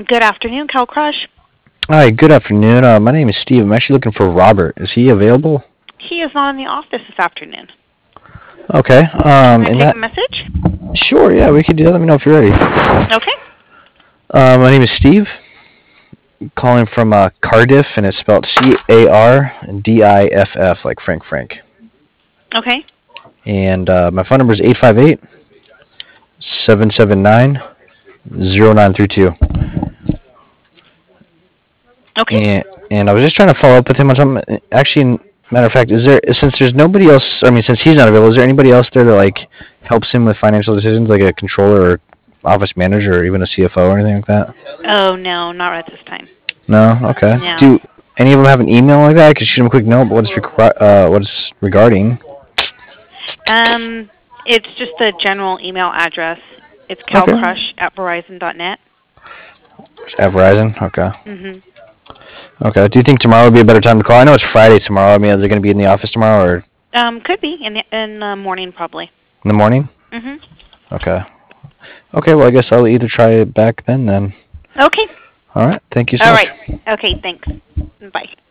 Good afternoon, Cal Crush. Hi, good afternoon. My name is Steve. I'm actually looking for Robert. Is he available? He is not in the office this afternoon. Okay. Can I In take that, a message? sure, yeah, we could do that. Let me know if you're ready. Okay. My name is Steve. Calling from Cardiff, and it's spelled Cardiff, like Frank. Okay. And my phone number is 858-779-0932. Okay. And I was just trying to follow up with him on something. Actually, matter of fact, since there's nobody else, I mean, since he's not available, is there anybody else there that like helps him with financial decisions, like a controller or office manager or even a CFO or anything like that? Oh, no, not right this time. No. Okay. No. Do any of them have an email like that? I could shoot him a quick note. But what it's regarding? Um, it's just the general email address. It's Okay. calcrush@verizon.net. At Verizon. Okay. Mm-hmm. Okay. Do you think tomorrow would be a better time to call? I know it's Friday tomorrow. I mean, are they going to be in the office tomorrow or Could be in the morning probably. in the morning? Mm-hmm. Okay. Okay. Well, I guess I'll either try it back then. Okay. All right. Thank you so All much. right. Okay, thanks. Bye.